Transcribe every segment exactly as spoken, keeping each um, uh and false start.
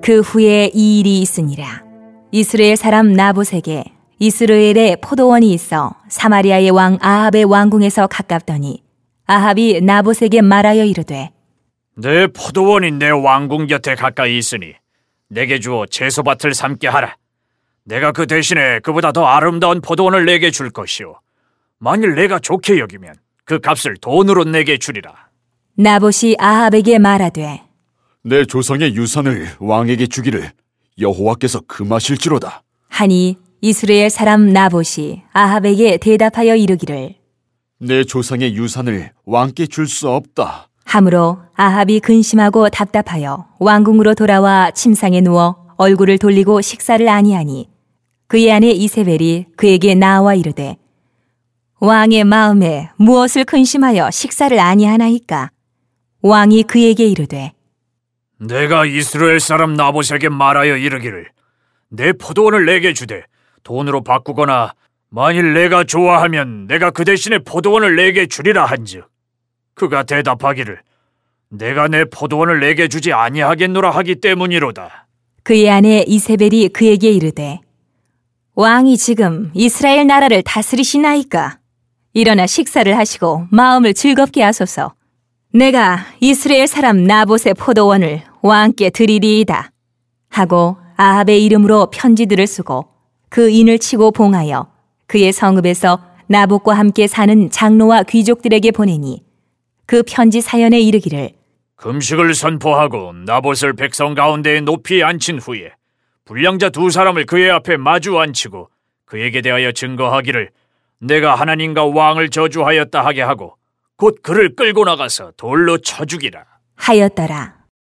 그 후에 이 일이 있으니라. 이스라엘 사람 나봇에게 이스라엘에 포도원이 있어 사마리아의 왕 아합의 왕궁에서 가깝더니 아합이 나봇에게 말하여 이르되 내 포도원이 내 왕궁 곁에 가까이 있으니 내게 주어 채소밭을 삼게 하라. 내가 그 대신에 그보다 더 아름다운 포도원을 내게 줄 것이요 만일 내가 좋게 여기면 그 값을 돈으로 내게 주리라. 나봇이 아합에게 말하되 내 조상의 유산을 왕에게 주기를 여호와께서 금하실지로다 하니 이스라엘 사람 나봇이 아합에게 대답하여 이르기를 내 조상의 유산을 왕께 줄 수 없다 하므로 아합이 근심하고 답답하여 왕궁으로 돌아와 침상에 누워 얼굴을 돌리고 식사를 아니하니 그의 아내 이세벨이 그에게 나와 이르되 왕의 마음에 무엇을 근심하여 식사를 아니하나이까? 왕이 그에게 이르되 내가 이스라엘 사람 나봇에게 말하여 이르기를 내 포도원을 내게 주되 돈으로 바꾸거나 만일 내가 좋아하면 내가 그 대신에 포도원을 내게 주리라 한즉 그가 대답하기를 내가 내 포도원을 내게 주지 아니하겠노라 하기 때문이로다. 그의 아내 이세벨이 그에게 이르되 왕이 지금 이스라엘 나라를 다스리시나이까? 일어나 식사를 하시고 마음을 즐겁게 하소서. 내가 이스라엘 사람 나봇의 포도원을 왕께 드리리이다. 하고 아합의 이름으로 편지들을 쓰고 그 인을 치고 봉하여 그의 성읍에서 나봇과 함께 사는 장로와 귀족들에게 보내니 그 편지 사연에 이르기를 금식을 선포하고 나봇을 백성 가운데에 높이 앉힌 후에 불량자 두 사람을 그의 앞에 마주 앉히고 그에게 대하여 증거하기를 내가 하나님과 왕을 저주하였다 하게 하고 곧 그를 끌고 나가서 돌로 쳐 죽이라 하였더라.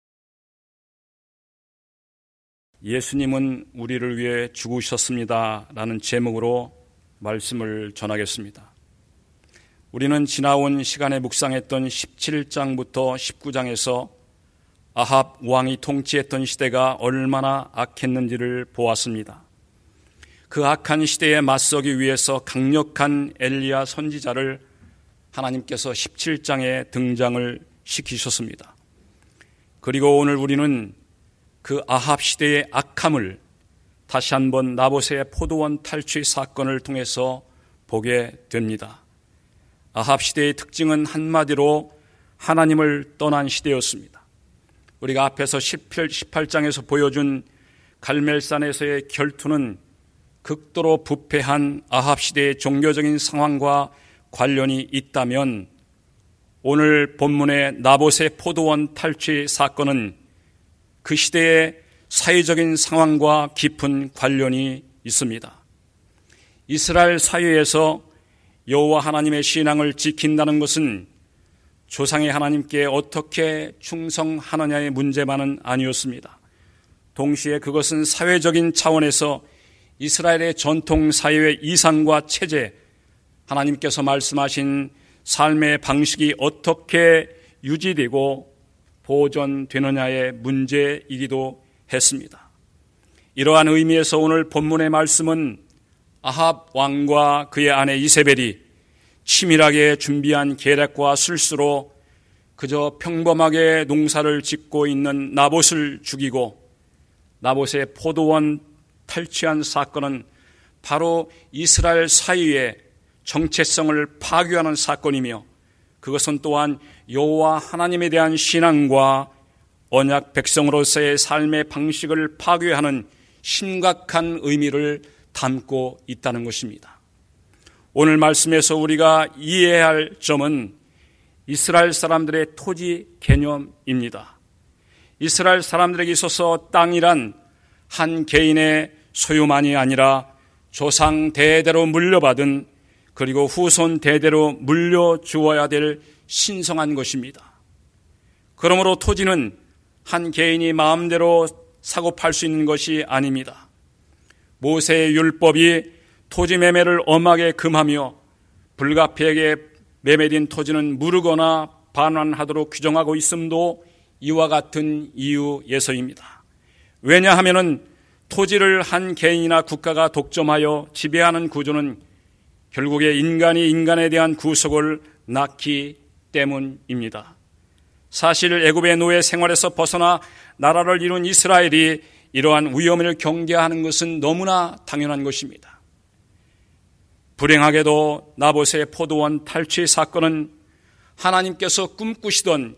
예수님은 우리를 위해 죽으셨습니다 라는 제목으로 말씀을 전하겠습니다. 우리는 지나온 시간에 묵상했던 십칠 장부터 십구 장에서 아합 왕이 통치했던 시대가 얼마나 악했는지를 보았습니다. 그 악한 시대에 맞서기 위해서 강력한 엘리야 선지자를 하나님께서 십칠 장에 등장을 시키셨습니다. 그리고 오늘 우리는 그 아합 시대의 악함을 다시 한번 나봇의 포도원 탈취 사건을 통해서 보게 됩니다. 아합 시대의 특징은 한마디로 하나님을 떠난 시대였습니다. 우리가 앞에서 십팔 장에서 보여준 갈멜산에서의 결투는 극도로 부패한 아합 시대의 종교적인 상황과 관련이 있다면 오늘 본문의 나봇의 포도원 탈취 사건은 그 시대의 사회적인 상황과 깊은 관련이 있습니다. 이스라엘 사회에서 여호와 하나님의 신앙을 지킨다는 것은 조상의 하나님께 어떻게 충성하느냐의 문제만은 아니었습니다. 동시에 그것은 사회적인 차원에서 이스라엘의 전통 사회의 이상과 체제, 하나님께서 말씀하신 삶의 방식이 어떻게 유지되고 보존되느냐의 문제이기도 했습니다. 이러한 의미에서 오늘 본문의 말씀은 아합 왕과 그의 아내 이세벨이 치밀하게 준비한 계략과 술수로 그저 평범하게 농사를 짓고 있는 나봇을 죽이고 나봇의 포도원 탈취한 사건은 바로 이스라엘 사회의 정체성을 파괴하는 사건이며 그것은 또한 여호와 하나님에 대한 신앙과 언약 백성으로서의 삶의 방식을 파괴하는 심각한 의미를 담고 있다는 것입니다. 오늘 말씀에서 우리가 이해해야 할 점은 이스라엘 사람들의 토지 개념입니다. 이스라엘 사람들에게 있어서 땅이란 한 개인의 소유만이 아니라 조상 대대로 물려받은 그리고 후손 대대로 물려주어야 될 신성한 것입니다. 그러므로 토지는 한 개인이 마음대로 사고 팔 수 있는 것이 아닙니다. 모세의 율법이 토지 매매를 엄하게 금하며 불가피하게 매매된 토지는 무르거나 반환하도록 규정하고 있음도 이와 같은 이유에서입니다. 왜냐하면 토지를 한 개인이나 국가가 독점하여 지배하는 구조는 결국에 인간이 인간에 대한 구속을 낳기 때문입니다. 사실 애굽의 노예 생활에서 벗어나 나라를 이룬 이스라엘이 이러한 위험을 경계하는 것은 너무나 당연한 것입니다. 불행하게도 나봇의 포도원 탈취 사건은 하나님께서 꿈꾸시던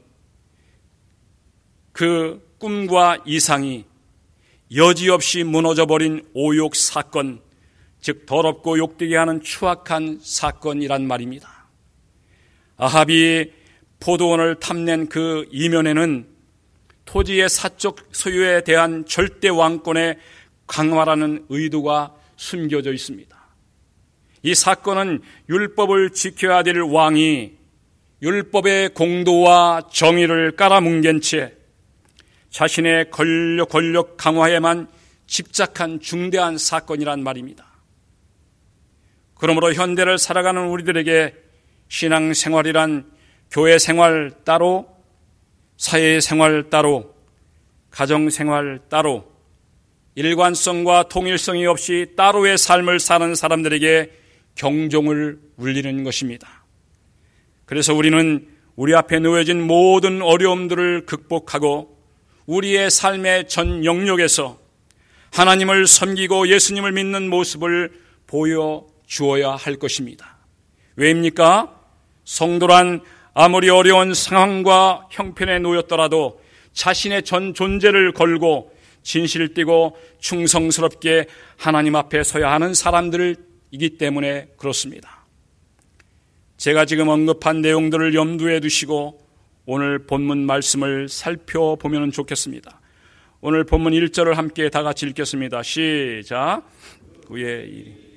그 꿈과 이상이 여지없이 무너져버린 오욕 사건, 즉 더럽고 욕되게 하는 추악한 사건이란 말입니다. 아합이 포도원을 탐낸 그 이면에는 토지의 사적 소유에 대한 절대 왕권의 강화라는 의도가 숨겨져 있습니다. 이 사건은 율법을 지켜야 될 왕이 율법의 공도와 정의를 깔아뭉갠 채 자신의 권력, 권력 강화에만 집착한 중대한 사건이란 말입니다. 그러므로 현대를 살아가는 우리들에게 신앙생활이란 교회생활 따로, 사회생활 따로, 가정생활 따로, 일관성과 통일성이 없이 따로의 삶을 사는 사람들에게 경종을 울리는 것입니다. 그래서 우리는 우리 앞에 놓여진 모든 어려움들을 극복하고 우리의 삶의 전 영역에서 하나님을 섬기고 예수님을 믿는 모습을 보여주어야 할 것입니다. 왜입니까? 성도란 아무리 어려운 상황과 형편에 놓였더라도 자신의 전 존재를 걸고 진실되고 충성스럽게 하나님 앞에 서야 하는 사람들이기 때문에 그렇습니다. 제가 지금 언급한 내용들을 염두에 두시고 오늘 본문 말씀을 살펴보면 좋겠습니다. 오늘 본문 일 절을 함께 다 같이 읽겠습니다. 시작. 그의 일이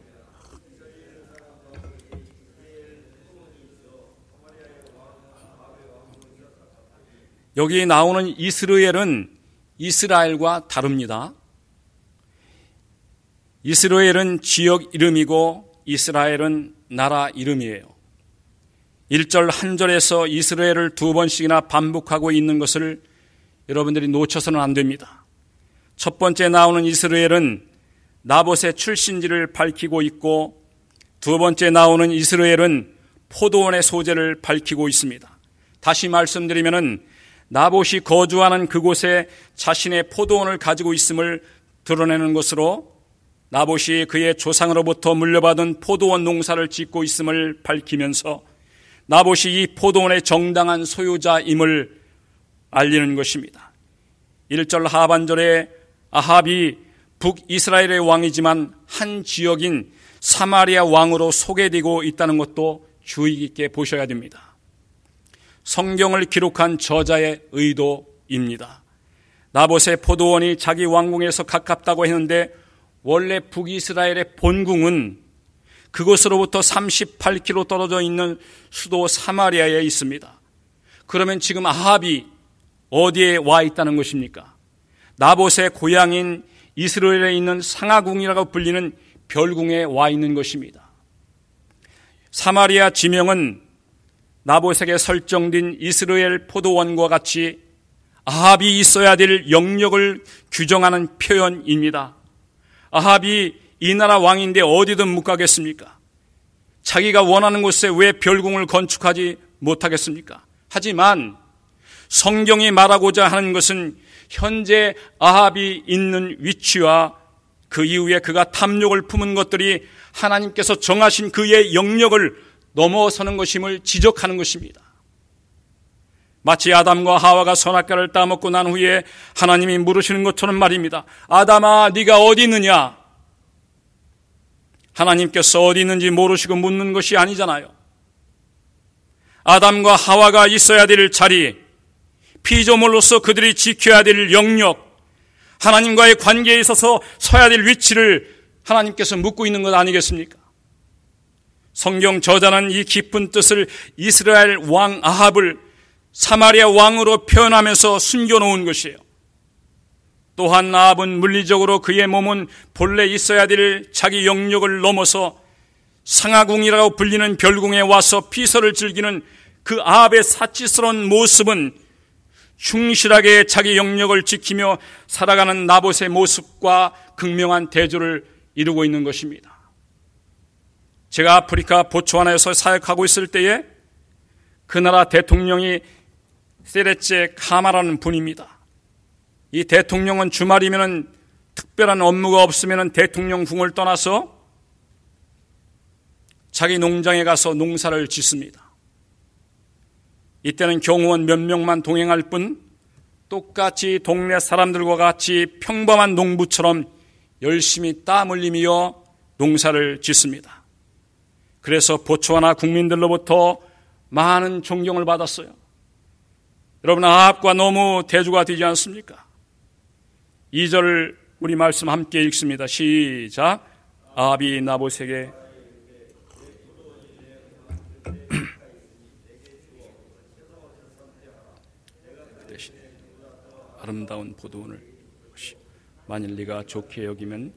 여기 나오는 이스라엘은 이스라엘과 다릅니다. 이스라엘은 지역 이름이고 이스라엘은 나라 이름이에요. 일 절 한 절에서 이스라엘을 두 번씩이나 반복하고 있는 것을 여러분들이 놓쳐서는 안 됩니다. 첫 번째 나오는 이스라엘은 나봇의 출신지를 밝히고 있고 두 번째 나오는 이스라엘은 포도원의 소재를 밝히고 있습니다. 다시 말씀드리면은 나봇이 거주하는 그곳에 자신의 포도원을 가지고 있음을 드러내는 것으로 나봇이 그의 조상으로부터 물려받은 포도원 농사를 짓고 있음을 밝히면서 나봇이 이 포도원의 정당한 소유자임을 알리는 것입니다. 일 절 하반절에 아합이 북이스라엘의 왕이지만 한 지역인 사마리아 왕으로 소개되고 있다는 것도 주의 깊게 보셔야 됩니다. 성경을 기록한 저자의 의도입니다. 나봇의 포도원이 자기 왕궁에서 가깝다고 했는데 원래 북이스라엘의 본궁은 그곳으로부터 삼십팔 킬로미터 떨어져 있는 수도 사마리아에 있습니다. 그러면 지금 아합이 어디에 와 있다는 것입니까? 나봇의 고향인 이스라엘에 있는 상하궁이라고 불리는 별궁에 와 있는 것입니다. 사마리아 지명은 나봇에게 설정된 이스라엘 포도원과 같이 아합이 있어야 될 영역을 규정하는 표현입니다. 아합이 이 나라 왕인데 어디든 못 가겠습니까? 자기가 원하는 곳에 왜 별궁을 건축하지 못하겠습니까? 하지만 성경이 말하고자 하는 것은 현재 아합이 있는 위치와 그 이후에 그가 탐욕을 품은 것들이 하나님께서 정하신 그의 영역을 넘어서는 것임을 지적하는 것입니다. 마치 아담과 하와가 선악과를 따먹고 난 후에 하나님이 물으시는 것처럼 말입니다. 아담아, 네가 어디 있느냐? 하나님께서 어디 있는지 모르시고 묻는 것이 아니잖아요. 아담과 하와가 있어야 될 자리, 피조물로서 그들이 지켜야 될 영역, 하나님과의 관계에 있어서 서야 될 위치를 하나님께서 묻고 있는 것 아니겠습니까? 성경 저자는 이 깊은 뜻을 이스라엘 왕 아합을 사마리아 왕으로 표현하면서 숨겨놓은 것이에요. 또한 아합은 물리적으로 그의 몸은 본래 있어야 될 자기 영역을 넘어서 상하궁이라고 불리는 별궁에 와서 피서를 즐기는 그 아합의 사치스러운 모습은 충실하게 자기 영역을 지키며 살아가는 나봇의 모습과 극명한 대조를 이루고 있는 것입니다. 제가 아프리카 보츠와나에서 사역하고 있을 때에 그 나라 대통령이 세레체 카마라는 분입니다. 이 대통령은 주말이면은 특별한 업무가 없으면은 대통령궁을 떠나서 자기 농장에 가서 농사를 짓습니다. 이때는 경호원 몇 명만 동행할 뿐 똑같이 동네 사람들과 같이 평범한 농부처럼 열심히 땀 흘리며 농사를 짓습니다. 그래서 보츠와나 국민들로부터 많은 존경을 받았어요. 여러분, 아합과 너무 대조가 되지 않습니까? 이 절 우리 말씀 함께 읽습니다. 시작. 아합이 나봇에게 대신 아름다운 포도원을 만일 네가 좋게 여기면,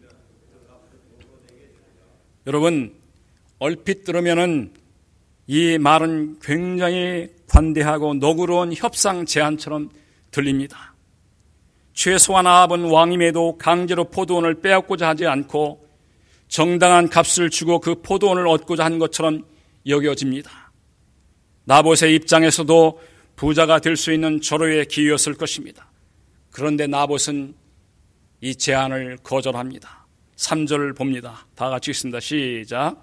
여러분 얼핏 들으면은 이 말은 굉장히 관대하고 너그러운 협상 제안처럼 들립니다. 최소한 아합은 왕임에도 강제로 포도원을 빼앗고자 하지 않고 정당한 값을 주고 그 포도원을 얻고자 한 것처럼 여겨집니다. 나봇의 입장에서도 부자가 될 수 있는 절호의 기회였을 것입니다. 그런데 나봇은 이 제안을 거절합니다. 삼 절 봅니다. 다 같이 읽습니다. 시작.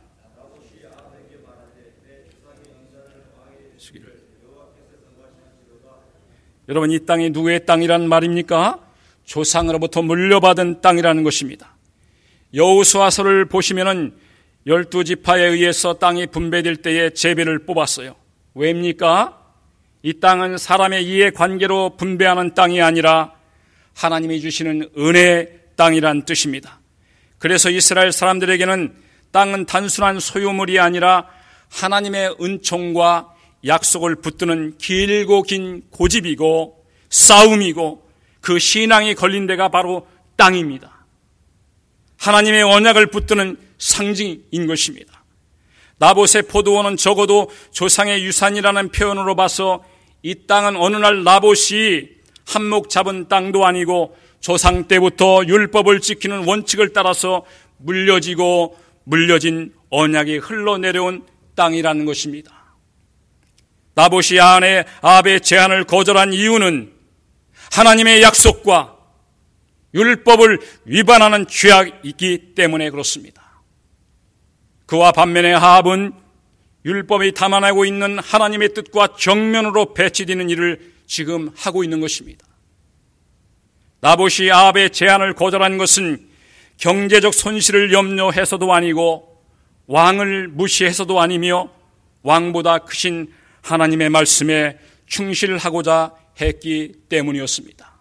여러분, 이 땅이 누구의 땅이란 말입니까? 조상으로부터 물려받은 땅이라는 것입니다. 여호수아서를 보시면은 열두 지파에 의해서 땅이 분배될 때에 제비를 뽑았어요. 왜입니까? 이 땅은 사람의 이해관계로 분배하는 땅이 아니라 하나님이 주시는 은혜의 땅이란 뜻입니다. 그래서 이스라엘 사람들에게는 땅은 단순한 소유물이 아니라 하나님의 은총과 약속을 붙드는 길고 긴 고집이고 싸움이고, 그 신앙이 걸린 데가 바로 땅입니다. 하나님의 언약을 붙드는 상징인 것입니다. 나봇의 포도원은 적어도 조상의 유산이라는 표현으로 봐서 이 땅은 어느 날 나봇이 한몫 잡은 땅도 아니고 조상 때부터 율법을 지키는 원칙을 따라서 물려지고 물려진 언약이 흘러내려온 땅이라는 것입니다. 나봇이 아내 아합의 제안을 거절한 이유는 하나님의 약속과 율법을 위반하는 죄악이기 때문에 그렇습니다. 그와 반면에 아합은 율법이 담아내고 있는 하나님의 뜻과 정면으로 배치되는 일을 지금 하고 있는 것입니다. 나봇이 아합의 제안을 거절한 것은 경제적 손실을 염려해서도 아니고 왕을 무시해서도 아니며 왕보다 크신 하나님의 말씀에 충실하고자 했기 때문이었습니다.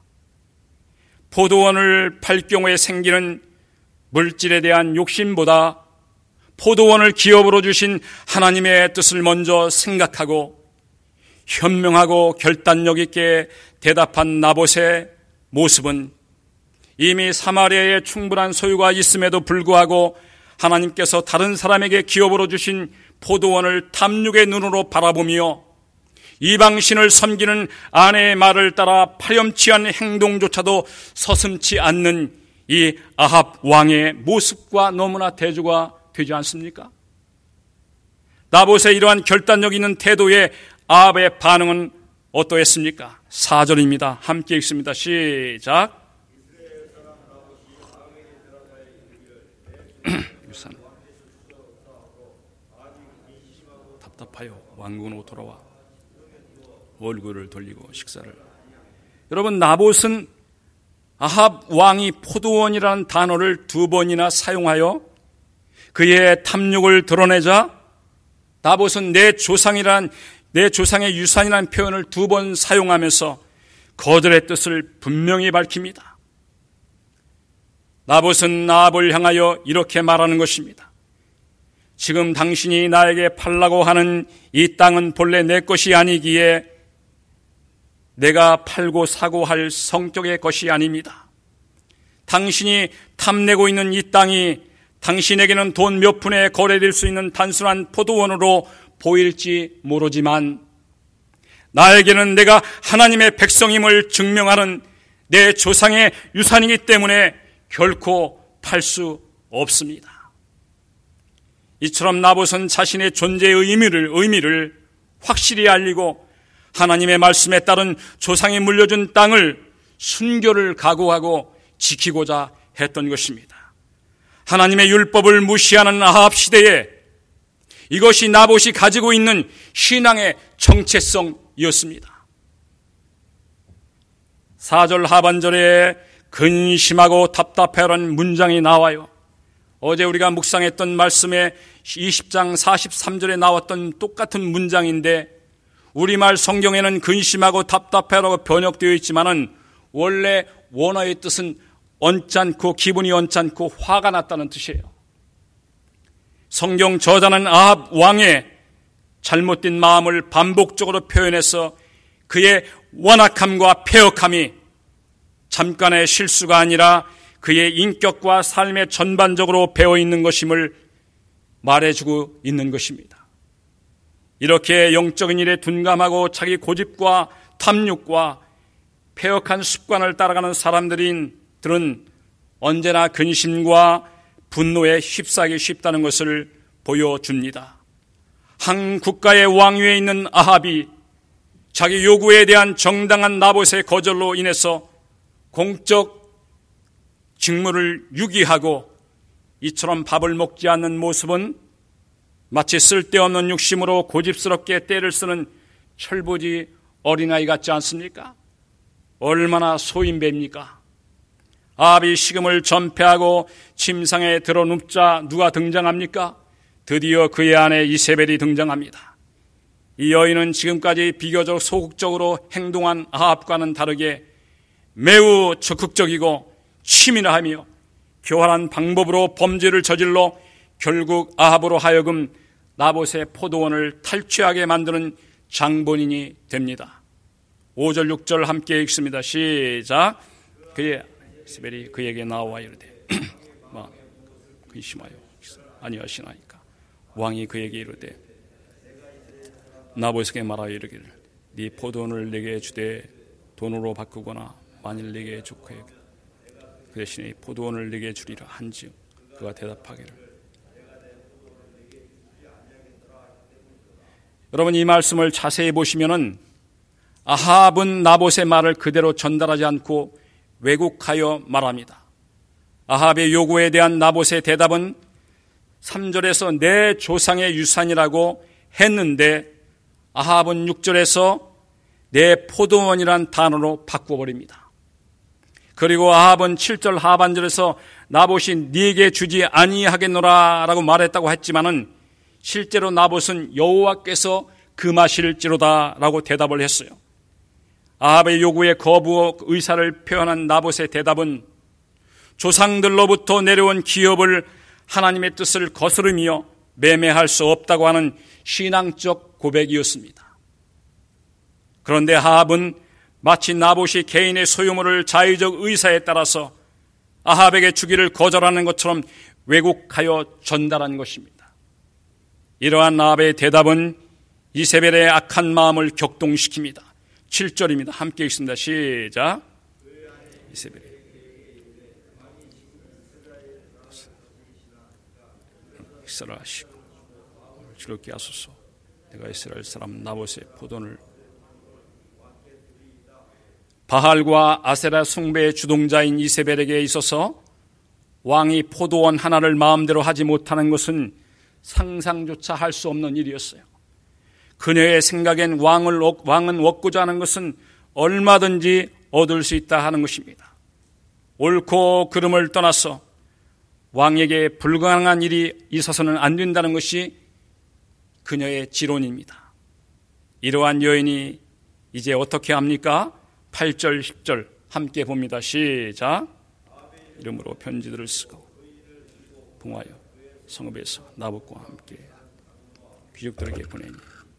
포도원을 팔 경우에 생기는 물질에 대한 욕심보다 포도원을 기업으로 주신 하나님의 뜻을 먼저 생각하고 현명하고 결단력 있게 대답한 나봇의 모습은 이미 사마리아에 충분한 소유가 있음에도 불구하고 하나님께서 다른 사람에게 기업으로 주신 포도원을 탐욕의 눈으로 바라보며 이방신을 섬기는 아내의 말을 따라 파렴치한 행동조차도 서슴지 않는 이 아합 왕의 모습과 너무나 대조가 되지 않습니까? 나봇의 이러한 결단력 있는 태도에 아합의 반응은 어떠했습니까? 사 절입니다. 함께 읽습니다. 시작. 유산 답답하여 왕궁으로 돌아와 얼굴을 돌리고 식사를. 여러분, 나봇은 아합 왕이 포도원이라는 단어를 두 번이나 사용하여 그의 탐욕을 드러내자 나봇은 내 조상이란 내 조상의 유산이라는 표현을 두 번 사용하면서 거절의 뜻을 분명히 밝힙니다. 나봇은 아합을 향하여 이렇게 말하는 것입니다. 지금 당신이 나에게 팔라고 하는 이 땅은 본래 내 것이 아니기에 내가 팔고 사고 할 성격의 것이 아닙니다. 당신이 탐내고 있는 이 땅이 당신에게는 돈 몇 푼에 거래될 수 있는 단순한 포도원으로 보일지 모르지만 나에게는 내가 하나님의 백성임을 증명하는 내 조상의 유산이기 때문에 결코 팔 수 없습니다. 이처럼 나봇은 자신의 존재의 의미를, 의미를 확실히 알리고 하나님의 말씀에 따른 조상이 물려준 땅을 순교를 각오하고 지키고자 했던 것입니다. 하나님의 율법을 무시하는 아합 시대에 이것이 나봇이 가지고 있는 신앙의 정체성이었습니다. 사 절 하반절에 근심하고 답답해라는 문장이 나와요. 어제 우리가 묵상했던 말씀에 이십 장 사십삼 절에 나왔던 똑같은 문장인데 우리말 성경에는 근심하고 답답해라고 번역되어 있지만은 원래 원어의 뜻은 언짢고 기분이 언짢고 화가 났다는 뜻이에요. 성경 저자는 아합 왕의 잘못된 마음을 반복적으로 표현해서 그의 완악함과 폐역함이 잠깐의 실수가 아니라 그의 인격과 삶에 전반적으로 배어있는 것임을 말해주고 있는 것입니다. 이렇게 영적인 일에 둔감하고 자기 고집과 탐욕과 폐역한 습관을 따라가는 사람들인 들은 언제나 근심과 분노에 휩싸이기 쉽다는 것을 보여줍니다. 한 국가의 왕위에 있는 아합이 자기 요구에 대한 정당한 나봇의 거절로 인해서 공적 직무를 유기하고 이처럼 밥을 먹지 않는 모습은 마치 쓸데없는 욕심으로 고집스럽게 때를 쓰는 철부지 어린아이 같지 않습니까? 얼마나 소인배입니까? 아합이 식음을 전폐하고 침상에 들어 눕자 누가 등장합니까? 드디어 그의 아내 이세벨이 등장합니다. 이 여인은 지금까지 비교적 소극적으로 행동한 아합과는 다르게 매우 적극적이고 치밀하며 교활한 방법으로 범죄를 저질러 결국 아합으로 하여금 나봇의 포도원을 탈취하게 만드는 장본인이 됩니다. 오 절 육 절 함께 읽습니다. 시작. 그의 이세벨이 그에게 나와 이르되 막 근심하여 아니하시나이까. 왕이 그에게 이르되 나봇에게 말하여 이르기를 네 포도원을 내게 주되 돈으로 바꾸거나 만일 내게 좋게 그 대신에 포도원을 내게 주리라 한즉 그가 대답하기를. 여러분 이 말씀을 자세히 보시면은 아합은 나봇의 말을 그대로 전달하지 않고 왜곡하여 말합니다. 아합의 요구에 대한 나봇의 대답은 삼 절에서 내 조상의 유산이라고 했는데 아합은 육 절에서 내 포도원이란 단어로 바꿔버립니다. 그리고 아합은 칠 절 하반절에서 나봇이 네게 주지 아니하겠노라 라고 말했다고 했지만은 실제로 나봇은 여호와께서 금하실지로다 라고 대답을 했어요. 아합의 요구에 거부 의사를 표현한 나봇의 대답은 조상들로부터 내려온 기업을 하나님의 뜻을 거스르며 매매할 수 없다고 하는 신앙적 고백이었습니다. 그런데 아합은 마치 나봇이 개인의 소유물을 자의적 의사에 따라서 아합에게 주기를 거절하는 것처럼 왜곡하여 전달한 것입니다. 이러한 아합의 대답은 이세벨의 악한 마음을 격동시킵니다. 칠 절입니다. 함께 읽습니다. 시작. 이세벨이 이스라엘 하시고 즐겁게 하소서. 내가 이스라엘 사람 나봇의 포도원을 바알과 아세라 숭배의 주동자인 이세벨에게 있어서 왕이 포도원 하나를 마음대로 하지 못하는 것은 상상조차 할 수 없는 일이었어요. 그녀의 생각엔 왕을, 왕은 얻고자 하는 것은 얼마든지 얻을 수 있다 하는 것입니다. 옳고 그름을 떠나서 왕에게 불가능한 일이 있어서는 안 된다는 것이 그녀의 지론입니다. 이러한 여인이 이제 어떻게 합니까? 팔 절 십 절 함께 봅니다. 시작. 이름으로 편지들을 쓰고 봉하여 성읍에서 나봇과 함께 귀족들에게 보내니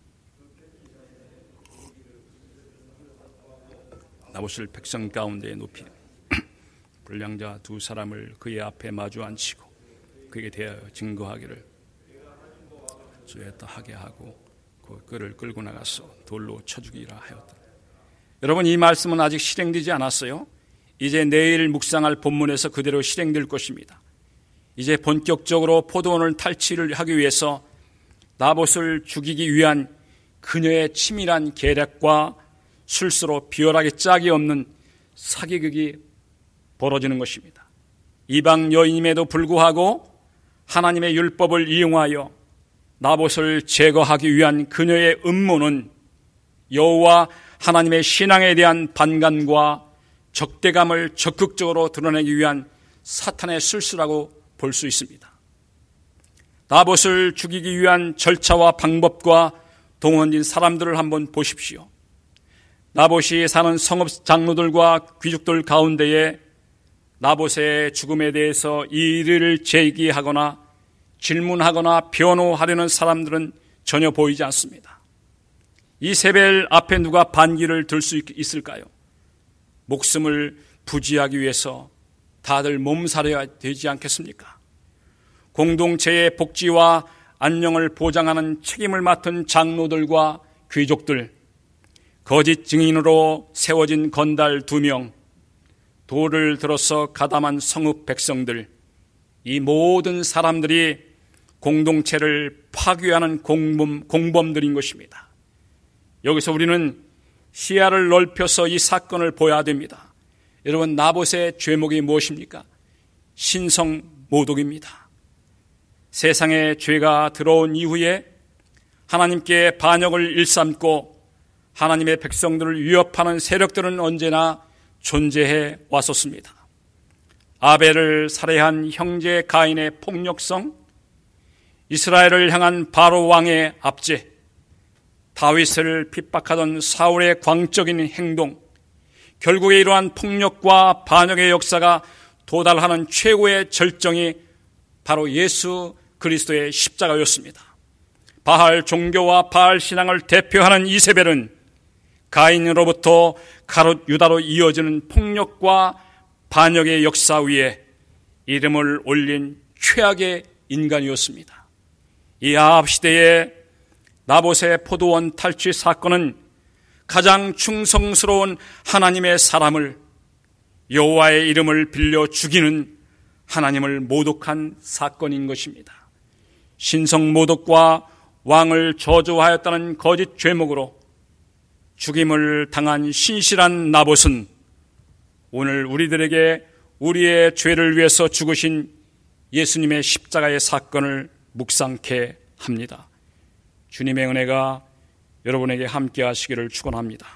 나봇을 백성 가운데 높이 불량자 두 사람을 그의 앞에 마주 앉히고 그에게 대하여 증거하기를 주였다 하게 하고 그 그를 끌고 나가서 돌로 쳐 죽이라 하였다. 여러분 이 말씀은 아직 실행되지 않았어요. 이제 내일 묵상할 본문에서 그대로 실행될 것입니다. 이제 본격적으로 포도원을 탈취를 하기 위해서 나봇을 죽이기 위한 그녀의 치밀한 계략과 술수로 비열하게 짝이 없는 사기극이 벌어지는 것입니다. 이방 여인임에도 불구하고 하나님의 율법을 이용하여 나봇을 제거하기 위한 그녀의 음모는 여호와 하나님의 신앙에 대한 반감과 적대감을 적극적으로 드러내기 위한 사탄의 술수라고 볼 수 있습니다. 나봇을 죽이기 위한 절차와 방법과 동원된 사람들을 한번 보십시오. 나봇이 사는 성읍 장로들과 귀족들 가운데에 나봇의 죽음에 대해서 이의를 제기하거나 질문하거나 변호하려는 사람들은 전혀 보이지 않습니다. 이세벨 앞에 누가 반기를 들 수 있을까요? 목숨을 부지하기 위해서 다들 몸살해야 되지 않겠습니까? 공동체의 복지와 안녕을 보장하는 책임을 맡은 장로들과 귀족들, 거짓 증인으로 세워진 건달 두 명, 돌을 들어서 가담한 성읍 백성들, 이 모든 사람들이 공동체를 파괴하는 공범, 공범들인 것입니다. 여기서 우리는 시야를 넓혀서 이 사건을 보아야 됩니다. 여러분, 나봇의 죄목이 무엇입니까? 신성모독입니다. 세상에 죄가 들어온 이후에 하나님께 반역을 일삼고 하나님의 백성들을 위협하는 세력들은 언제나 존재해 왔었습니다. 아벨을 살해한 형제 가인의 폭력성, 이스라엘을 향한 바로 왕의 압제, 다윗을 핍박하던 사울의 광적인 행동, 결국에 이러한 폭력과 반역의 역사가 도달하는 최고의 절정이 바로 예수 그리스도의 십자가였습니다. 바알 종교와 바알 신앙을 대표하는 이세벨은 가인으로부터 가롯 유다로 이어지는 폭력과 반역의 역사 위에 이름을 올린 최악의 인간이었습니다. 이 아합 시대의 나봇의 포도원 탈취 사건은 가장 충성스러운 하나님의 사람을, 여호와의 이름을 빌려 죽이는 하나님을 모독한 사건인 것입니다. 신성모독과 왕을 저주하였다는 거짓 죄목으로 죽임을 당한 신실한 나봇은 오늘 우리들에게 우리의 죄를 위해서 죽으신 예수님의 십자가의 사건을 묵상케 합니다. 주님의 은혜가 여러분에게 함께 하시기를 축원합니다.